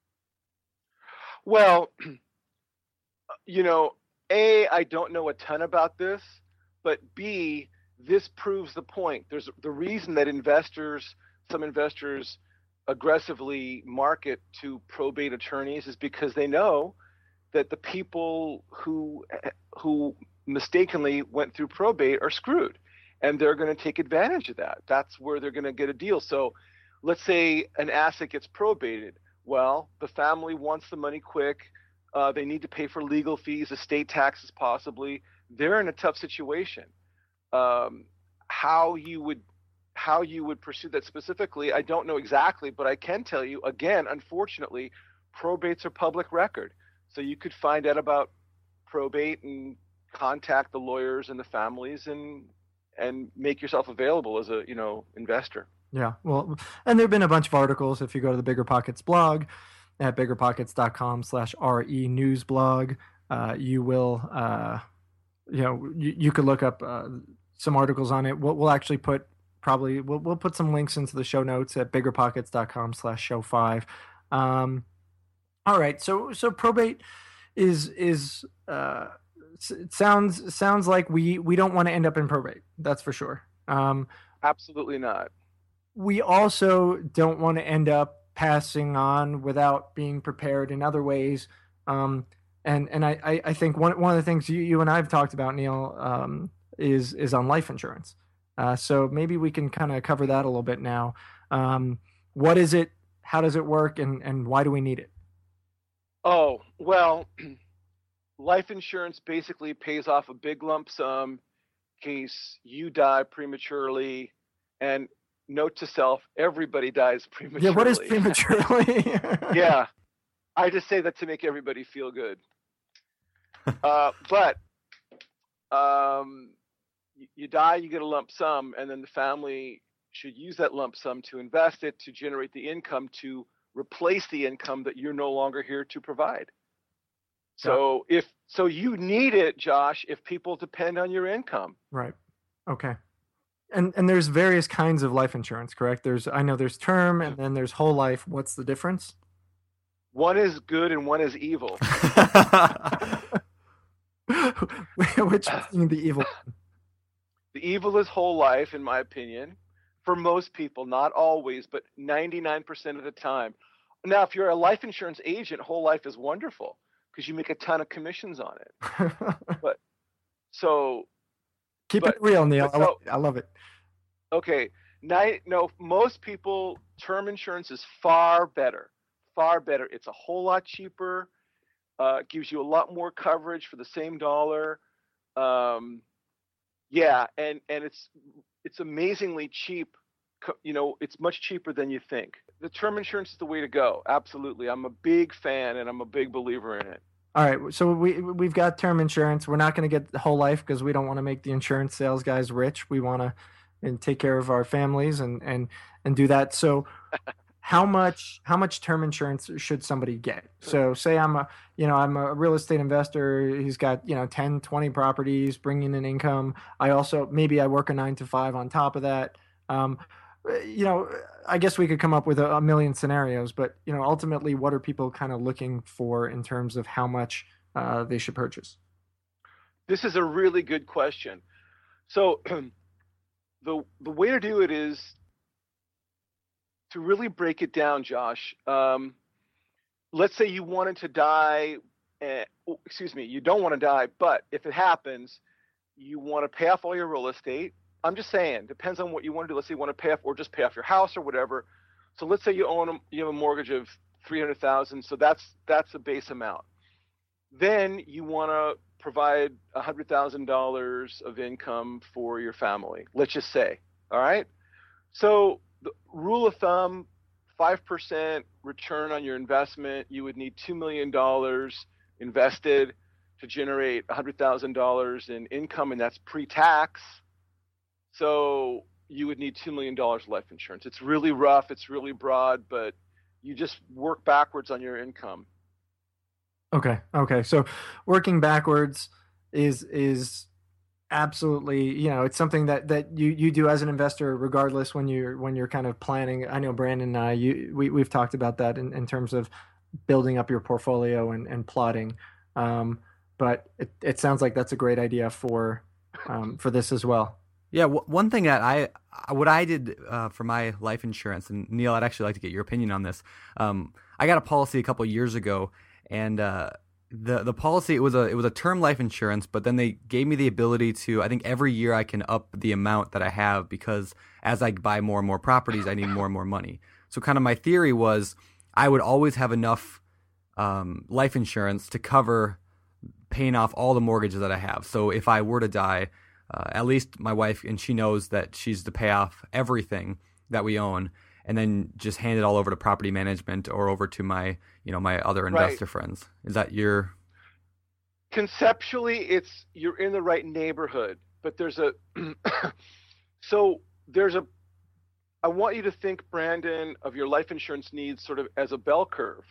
Well, you know, A, I don't know a ton about this, but B, this proves the point. There's the reason that investors, some investors aggressively market to probate attorneys is because they know that the people who who mistakenly went through probate are screwed, and they're going to take advantage of that. That's where they're going to get a deal. So let's say an asset gets probated. Well, the family wants the money quick. Uh, they need to pay for legal fees, estate taxes possibly. They're in a tough situation. Um, how you would how you would pursue that specifically, I don't know exactly, but I can tell you, again, unfortunately, probates are public record. So you could find out about probate and contact the lawyers and the families and and make yourself available as a, you know, investor. Yeah, well, and there have been a bunch of articles. If you go to the Bigger Pockets blog at biggerpockets.com slash RE news blog, uh, you will, uh, you know, you, you could look up uh, some articles on it. We'll, we'll actually put probably, we'll, we'll put some links into the show notes at biggerpockets.com slash show five. Um, all right. So, so probate is, is, uh, it sounds, sounds like we, we don't want to end up in probate. That's for sure. Um, Absolutely not. We also don't want to end up passing on without being prepared in other ways. Um, and and I, I think one one of the things you, you and I have talked about, Neil, um, is is on life insurance. Uh, so maybe we can kind of cover that a little bit now. Um, what is it? How does it work? And, and why do we need it? Oh, well, life insurance basically pays off a big lump sum in case you die prematurely. And note to self, everybody dies prematurely. Yeah, what is prematurely? Yeah, I just say that to make everybody feel good. Uh, but um, you, you die, you get a lump sum, and then the family should use that lump sum to invest it to generate the income to replace the income that you're no longer here to provide. So yeah. if so, you need it, Josh, if people depend on your income. Right. Okay. And and there's various kinds of life insurance, correct? There's I know there's term and then there's whole life. What's the difference? One is good and one is evil. Which is the evil? The evil is whole life, in my opinion, for most people, not always, but ninety-nine percent of the time. Now, if you're a life insurance agent, whole life is wonderful because you make a ton of commissions on it. But so. Keep but, it real, Neil. so, I, love I love it. Okay. Night, no, most people, term insurance is far better. Far better. It's a whole lot cheaper. Uh, gives you a lot more coverage for the same dollar. Um, yeah, and, and it's it's amazingly cheap. You know, it's much cheaper than you think. The term insurance is the way to go. Absolutely. I'm a big fan and I'm a big believer in it. All right, so we we've got term insurance. We're not going to get the whole life because we don't want to make the insurance sales guys rich. We want to and take care of our families and and and do that. So, how much how much term insurance should somebody get? So, say I'm a you know I'm a real estate investor. He's got you know ten, twenty properties bringing in income. I also maybe I work a nine to five on top of that. Um, you know, I guess we could come up with a, a million scenarios, but, you know, ultimately, what are people kind of looking for in terms of how much uh, they should purchase? This is a really good question. So the the way to do it is to really break it down, Josh. Um, let's say you wanted to die, uh, oh, excuse me, you don't want to die, but if it happens, you want to pay off all your real estate. I'm just saying, depends on what you want to do. Let's say you want to pay off or just pay off your house or whatever. So let's say you own a, you have a mortgage of three hundred thousand dollars. So that's that's the base amount. Then you want to provide one hundred thousand dollars of income for your family. Let's just say, all right? So the rule of thumb, five percent return on your investment, you would need two million dollars invested to generate one hundred thousand dollars in income, and that's pre-tax. So you would need two million dollars life insurance. It's really rough. It's really broad, but you just work backwards on your income. Okay. Okay. So working backwards is, is absolutely, you know, it's something that, that you, you do as an investor, regardless when you're, when you're kind of planning. I know Brandon and I, you, we, we've talked about that in, in terms of building up your portfolio and, and plotting. Um, but it, it sounds like that's a great idea for, um, for this as well. Yeah, w- one thing that I, what I did uh, for my life insurance, and Neil, I'd actually like to get your opinion on this. Um, I got a policy a couple of years ago, and uh, the the policy it was a it was a term life insurance, but then they gave me the ability to, I think every year I can up the amount that I have because as I buy more and more properties, I need more and more money. So kind of my theory was I would always have enough um, life insurance to cover paying off all the mortgages that I have. So if I were to die, Uh, at least my wife, and she knows that she's to pay off everything that we own, and then just hand it all over to property management or over to my, you know, my other investor Right. friends. Is that your? Conceptually, it's you're in the right neighborhood, but there's a so there's a I want you to think, Brandon, of your life insurance needs sort of as a bell curve.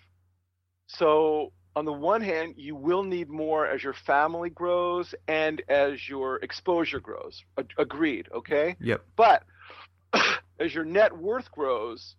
So on the one hand, you will need more as your family grows and as your exposure grows. A- agreed, okay? Yep. But as your net worth grows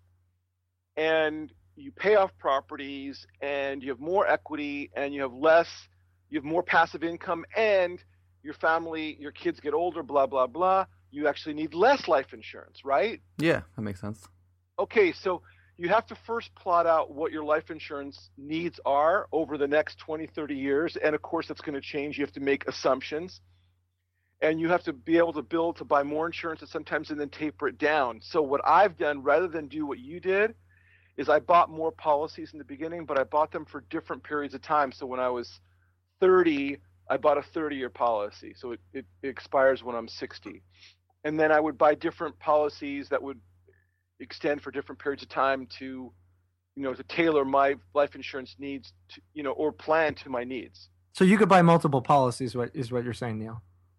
and you pay off properties and you have more equity and you have less, you have more passive income and your family, your kids get older, blah, blah, blah, you actually need less life insurance, right? Yeah, that makes sense. Okay, so you have to first plot out what your life insurance needs are over the next twenty, thirty years. And of course, that's going to change. You have to make assumptions. And you have to be able to build to buy more insurance and sometimes and then taper it down. So what I've done, rather than do what you did, is I bought more policies in the beginning, but I bought them for different periods of time. So when I was thirty, I bought a thirty-year policy. So it, it, it expires when I'm sixty. And then I would buy different policies that would extend for different periods of time to, you know, to tailor my life insurance needs to, you know, or plan to my needs. So you could buy multiple policies, what is what you're saying, Neil?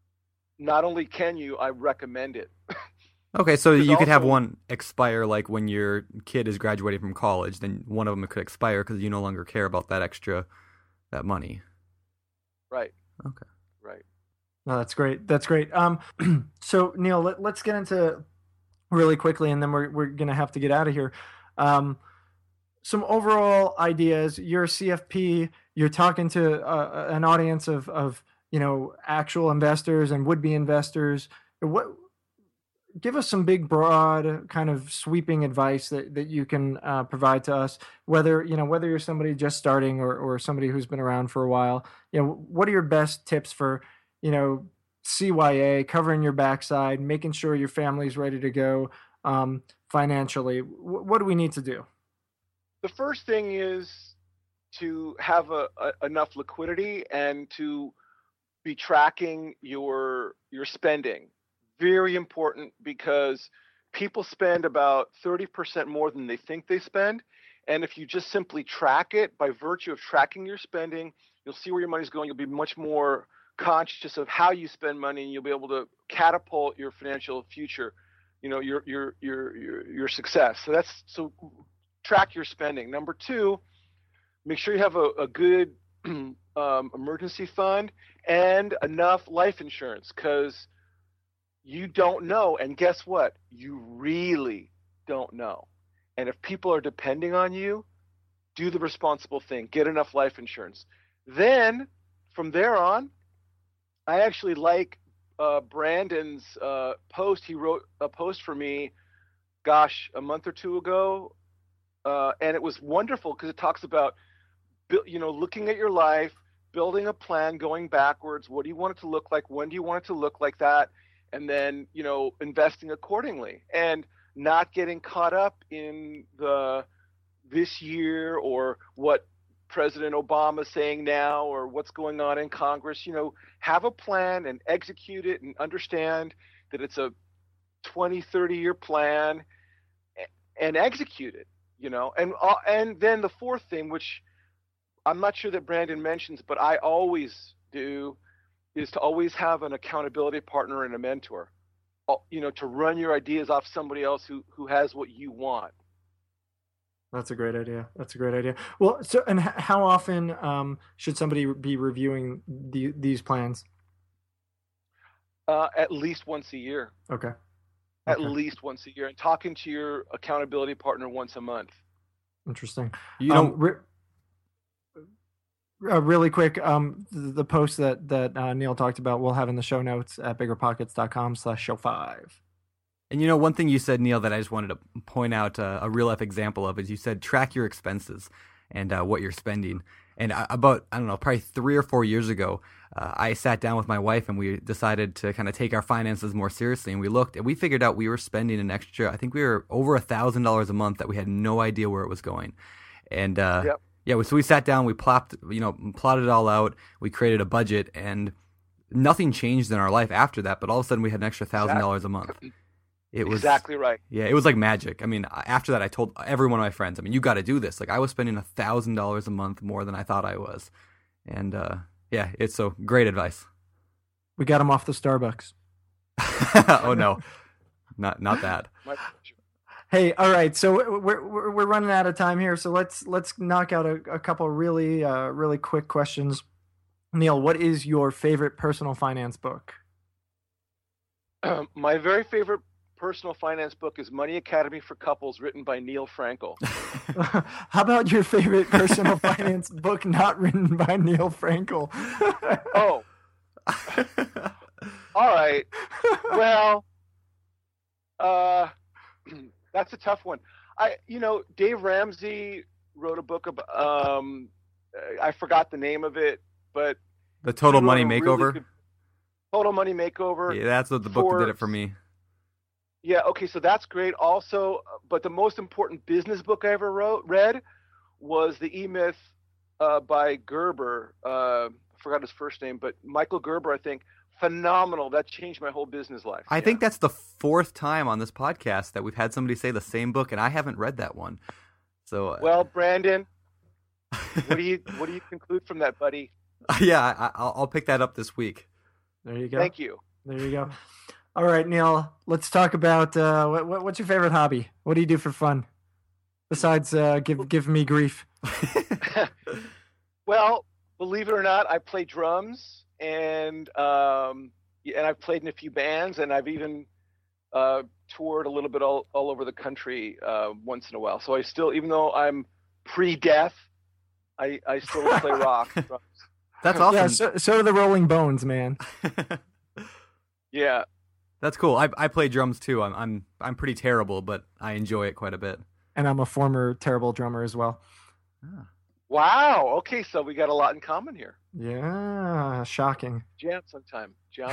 Not only can you, I recommend it. Okay, so There's you could have also- one expire like when your kid is graduating from college, then one of them could expire because you no longer care about that extra, that money. Right. Okay. Right. No, that's great. That's great. Um, so Neil, let, let's get into really quickly, and then we're we're gonna have to get out of here. Um, some overall ideas. You're a C F P. You're talking to uh, an audience of of you know actual investors and would be investors. What? Give us some big, broad, kind of sweeping advice that, that you can uh, provide to us. Whether you know whether you're somebody just starting or or somebody who's been around for a while. You know, what are your best tips for you know C Y A, covering your backside, making sure your family's ready to go um, financially? W- what do we need to do? The first thing is to have a, a, enough liquidity and to be tracking your your spending. Very important, because people spend about thirty percent more than they think they spend. And if you just simply track it, by virtue of tracking your spending, you'll see where your money's going. You'll be much more conscious of how you spend money, and you'll be able to catapult your financial future, you know, your your your your, your success. So that's so track your spending. Number two, make sure you have a, a good um, emergency fund and enough life insurance, because you don't know. And guess what? You really don't know. And if people are depending on you, do the responsible thing. Get enough life insurance. Then from there on, I actually like uh, Brandon's uh, post. He wrote a post for me, gosh, a month or two ago. Uh, and it was wonderful because it talks about, you know, looking at your life, building a plan, going backwards. What do you want it to look like? When do you want it to look like that? And then, you know, investing accordingly and not getting caught up in the this year or what President Obama is saying now or what's going on in Congress. You know, have a plan and execute it and understand that it's a twenty, thirty year plan and execute it, you know. And uh, and then the fourth thing, which I'm not sure that Brandon mentions, but I always do, is to always have an accountability partner and a mentor, you know, to run your ideas off somebody else who, who has what you want. That's a great idea. That's a great idea. Well, so, and h- how often um, should somebody be reviewing the, these plans? Uh, at least once a year. Okay. At Okay. least once a year, and talking to your accountability partner once a month. Interesting. You know, Um, re- uh, really quick, um, the, the post that that uh, Neil talked about, we'll have in the show notes at biggerpockets.com slash show five. And you know, one thing you said, Neil, that I just wanted to point out uh, a real life example of is you said track your expenses and uh, what you're spending. And uh, about, I don't know, probably three or four years ago, uh, I sat down with my wife and we decided to kind of take our finances more seriously. And we looked and we figured out we were spending an extra, I think we were over a thousand dollars a month that we had no idea where it was going. And uh, Yep. yeah, so we sat down, we plopped, you know, plotted it all out. We created a budget and nothing changed in our life after that. But all of a sudden we had an extra thousand dollars a month. It was Exactly right. Yeah, it was like magic. I mean, after that, I told every one of my friends, I mean, you got to do this. Like, I was spending one thousand dollars a month more than I thought I was. And, uh, yeah, it's so great advice. We got him off the Starbucks. Oh, no. Not not that. My pleasure. Hey, all right. So we're we're we're running out of time here. So let's let's knock out a, a couple really uh, really quick questions. Neil, what is your favorite personal finance book? My very favorite personal finance book is Money Academy for Couples, written by Neil Frankel. How about your favorite personal finance book not written by Neil Frankel? Oh. All right. Well, uh, that's a tough one. I, you know, Dave Ramsey wrote a book about, um, I forgot the name of it, but The Total he wrote Money a really Makeover? good- Total Money Makeover. Yeah, that's what the book that did it Forbes. for me. Yeah, okay, so that's great. Also, but the most important business book I ever wrote read was The E-Myth uh, by Gerber. Uh, I forgot his first name, but Michael Gerber, I think. Phenomenal. That changed my whole business life. I Yeah. think that's the fourth time on this podcast that we've had somebody say the same book, and I haven't read that one. So, uh, Well, Brandon, what do you what do you conclude from that, buddy? yeah, I, I'll, I'll pick that up this week. There you go. Thank you. There you go. All right, Neil, let's talk about uh, what, what, what's your favorite hobby? What do you do for fun besides uh, give give me grief? Well, believe it or not, I play drums, and um, yeah, and I've played in a few bands, and I've even uh, toured a little bit all, all over the country uh, once in a while. So I still, even though I'm pre-death, I, I still play rock. drums. That's awesome. Yeah, so, so do the Rolling Bones, man. Yeah. That's cool. I I play drums too. I'm I'm I'm pretty terrible, but I enjoy it quite a bit. And I'm a former terrible drummer as well. Ah. Wow. Okay, so we got a lot in common here. Yeah, shocking. Jam sometime. Jam.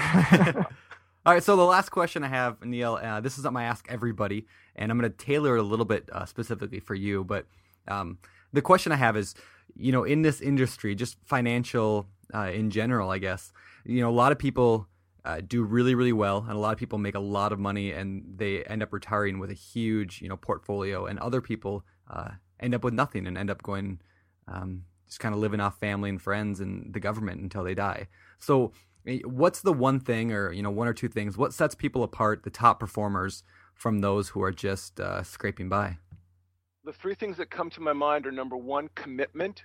All right, so the last question I have, Neil, uh, this is something I ask everybody, and I'm going to tailor it a little bit uh, specifically for you. But um, the question I have is, you know, in this industry, just financial uh, in general, I guess, you know, a lot of people uh, do really, really well, and a lot of people make a lot of money, and they end up retiring with a huge, you know, portfolio, and other people uh, end up with nothing and end up going um, just kind of living off family and friends and the government until they die. So what's the one thing, or, you know, one or two things, what sets people apart, the top performers, from those who are just uh, scraping by? The three things that come to my mind are: number one, commitment;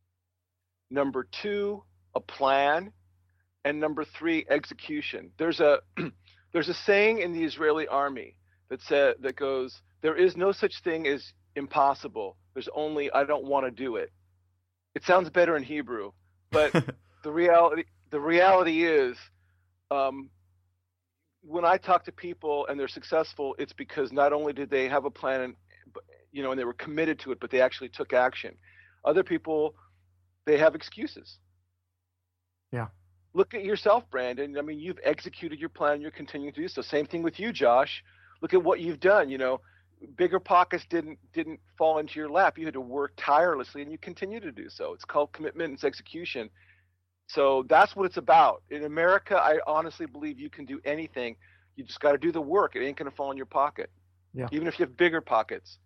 number two, a plan; and number three, execution. There's a there's a saying in the Israeli army that said that goes, "There is no such thing as impossible. There's only I don't want to do it." It sounds better in Hebrew, but the reality the reality is, um, when I talk to people and they're successful, it's because not only did they have a plan and you know, and they were committed to it, but they actually took action. Other people, they have excuses. Yeah. Look at yourself, Brandon. I mean, you've executed your plan. You're continuing to do so. Same thing with you, Josh. Look at what you've done. You know, Bigger Pockets didn't didn't fall into your lap. You had to work tirelessly, and you continue to do so. It's called commitment and it's execution. So that's what it's about. In America, I honestly believe you can do anything. You just got to do the work. It ain't going to fall in your pocket. Yeah. Even if you have bigger pockets.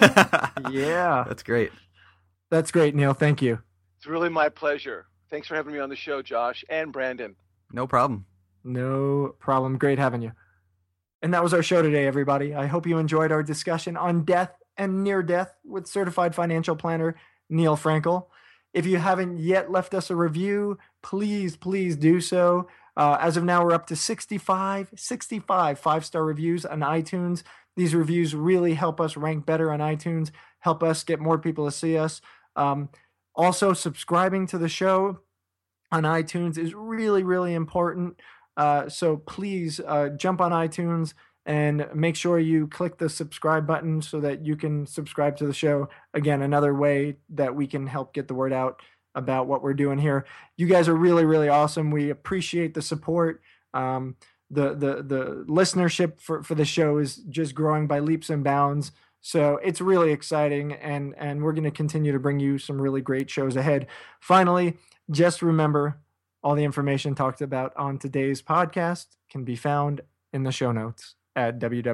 Yeah. That's great. That's great, Neil. Thank you. It's really my pleasure. Thanks for having me on the show, Josh and Brandon. No problem. No problem. Great having you. And that was our show today, everybody. I hope you enjoyed our discussion on death and near death with certified financial planner Neil Frankel. If you haven't yet left us a review, please, please do so. Uh, as of now, we're up to sixty-five, sixty-five five-star reviews on iTunes. These reviews really help us rank better on iTunes, help us get more people to see us. Um, Also, subscribing to the show on iTunes is really, really important. Uh, so please uh, jump on iTunes and make sure you click the subscribe button so that you can subscribe to the show. Again, another way that we can help get the word out about what we're doing here. You guys are really, really awesome. We appreciate the support. Um, the the the listenership for, for the show is just growing by leaps and bounds. So it's really exciting, and, and we're going to continue to bring you some really great shows ahead. Finally, just remember, all the information talked about on today's podcast can be found in the show notes at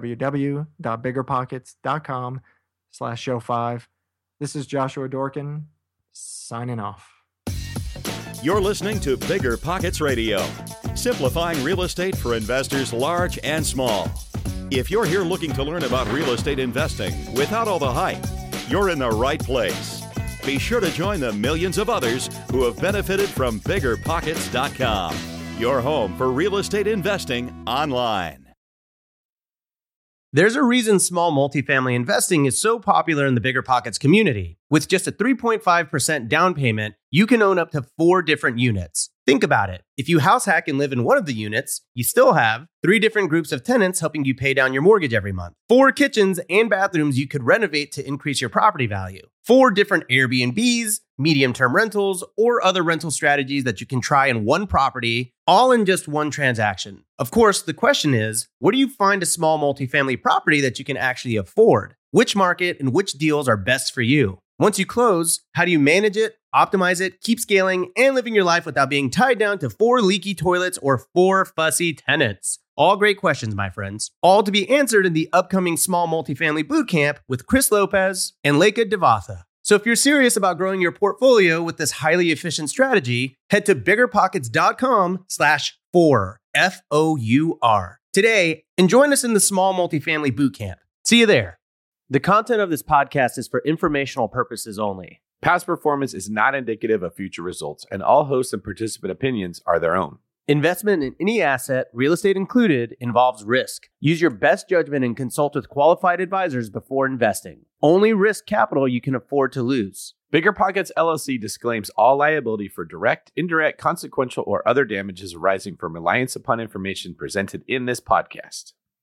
www.biggerpockets.com slash show five. This is Joshua Dorkin signing off. You're listening to Bigger Pockets Radio, simplifying real estate for investors large and small. If you're here looking to learn about real estate investing without all the hype, you're in the right place. Be sure to join the millions of others who have benefited from bigger pockets dot com, your home for real estate investing online. There's a reason small multifamily investing is so popular in the Bigger Pockets community. With just a three point five percent down payment, you can own up to four different units. Think about it. If you house hack and live in one of the units, you still have three different groups of tenants helping you pay down your mortgage every month, four kitchens and bathrooms you could renovate to increase your property value, four different Airbnbs, medium-term rentals, or other rental strategies that you can try in one property, all in just one transaction. Of course, the question is, where do you find a small multifamily property that you can actually afford? Which market and which deals are best for you? Once you close, how do you manage it, optimize it, keep scaling, and living your life without being tied down to four leaky toilets or four fussy tenants? All great questions, my friends. All to be answered in the upcoming Small Multifamily Bootcamp with Chris Lopez and Leka Devatha. So if you're serious about growing your portfolio with this highly efficient strategy, head to biggerpockets.com slash four, F O U R, today and join us in the Small Multifamily Bootcamp. See you there. The content of this podcast is for informational purposes only. Past performance is not indicative of future results, and all host and participant opinions are their own. Investment in any asset, real estate included, involves risk. Use your best judgment and consult with qualified advisors before investing. Only risk capital you can afford to lose. Bigger Pockets L L C disclaims all liability for direct, indirect, consequential, or other damages arising from reliance upon information presented in this podcast.